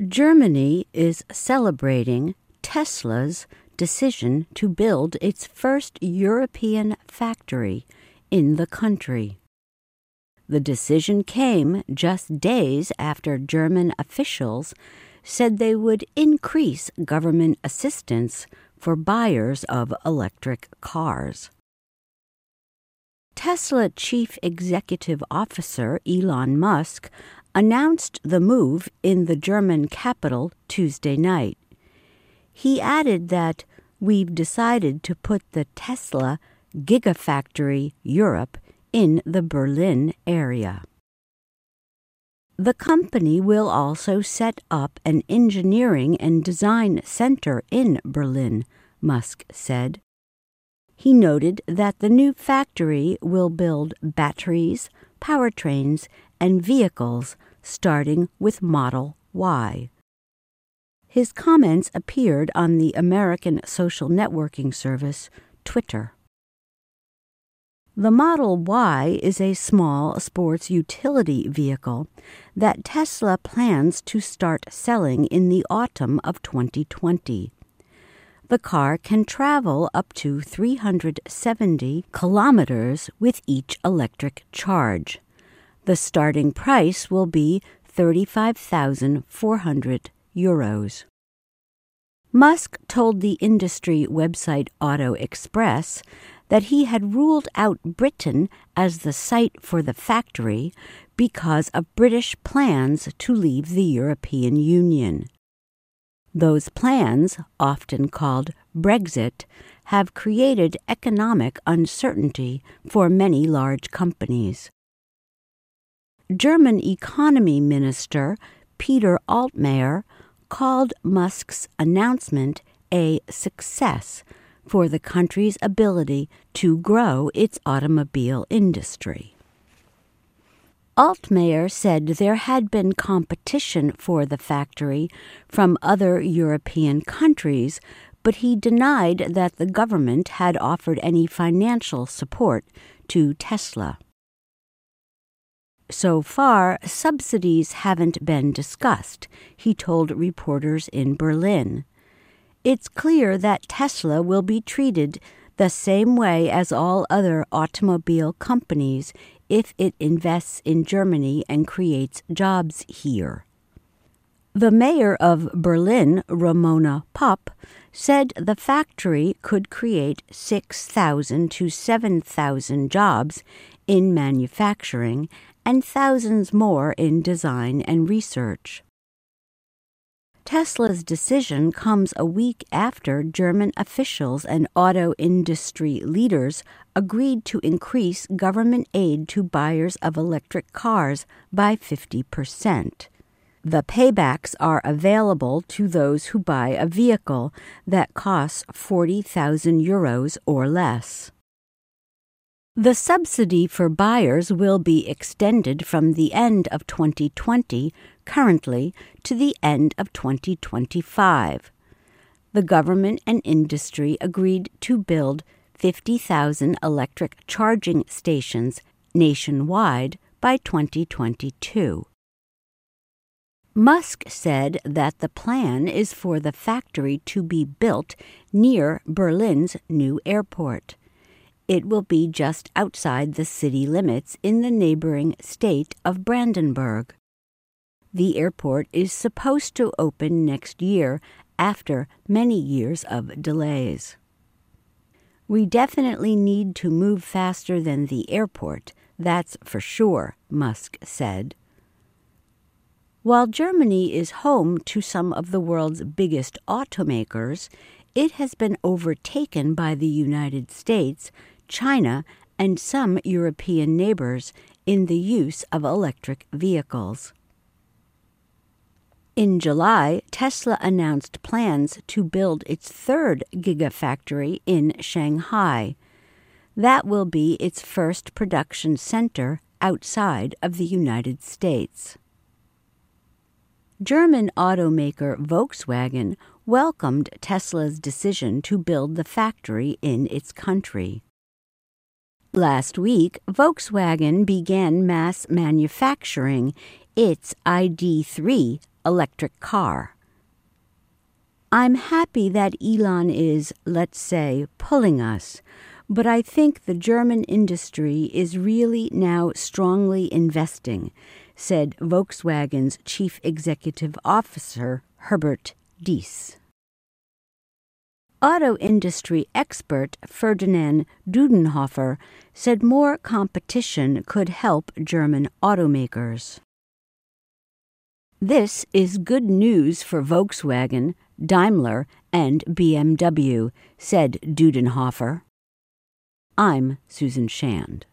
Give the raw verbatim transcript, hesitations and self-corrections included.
Germany is celebrating Tesla's decision to build its first European factory in the country. The decision came just days after German officials said they would increase government assistance for buyers of electric cars. Tesla Chief Executive Officer Elon Musk announced the move in the German capital Tuesday night. He added that we've decided to put the Tesla Gigafactory Europe in the Berlin area. The company will also set up an engineering and design center in Berlin, Musk said. He noted that the new factory will build batteries, powertrains, and vehicles starting with Model Y. His comments appeared on the American social networking service Twitter. The Model Y is a small sports utility vehicle that Tesla plans to start selling in the autumn of twenty twenty. The car can travel up to three hundred seventy kilometers with each electric charge. The starting price will be thirty-five thousand four hundred euros. Musk told the industry website Auto Express that he had ruled out Britain as the site for the factory because of British plans to leave the European Union. Those plans, often called Brexit, have created economic uncertainty for many large companies. German Economy Minister Peter Altmaier called Musk's announcement a success for the country's ability to grow its automobile industry. Altmaier said there had been competition for the factory from other European countries, but he denied that the government had offered any financial support to Tesla. So far, subsidies haven't been discussed, he told reporters in Berlin. It's clear that Tesla will be treated the same way as all other automobile companies if it invests in Germany and creates jobs here. The mayor of Berlin, Ramona Popp, said the factory could create six thousand to seven thousand jobs in manufacturing and thousands more in design and research. Tesla's decision comes a week after German officials and auto industry leaders agreed to increase government aid to buyers of electric cars by fifty percent. The paybacks are available to those who buy a vehicle that costs forty thousand euros or less. The subsidy for buyers will be extended from the end of twenty twenty currently to the end of twenty twenty-five. The government and industry agreed to build fifty thousand electric charging stations nationwide by twenty twenty-two. Musk said that the plan is for the factory to be built near Berlin's new airport. It will be just outside the city limits in the neighboring state of Brandenburg. The airport is supposed to open next year after many years of delays. We definitely need to move faster than the airport, that's for sure, Musk said. While Germany is home to some of the world's biggest automakers, it has been overtaken by the United States, China, and some European neighbors in the use of electric vehicles. In July, Tesla announced plans to build its third Gigafactory in Shanghai. That will be its first production center outside of the United States. German automaker Volkswagen welcomed Tesla's decision to build the factory in its country. Last week, Volkswagen began mass manufacturing its I D three electric car. I'm happy that Elon is, let's say, pulling us, but I think the German industry is really now strongly investing, said Volkswagen's chief executive officer, Herbert Diess. Auto industry expert Ferdinand Dudenhofer said more competition could help German automakers. This is good news for Volkswagen, Daimler, and B M W, said Dudenhofer. I'm Susan Shand.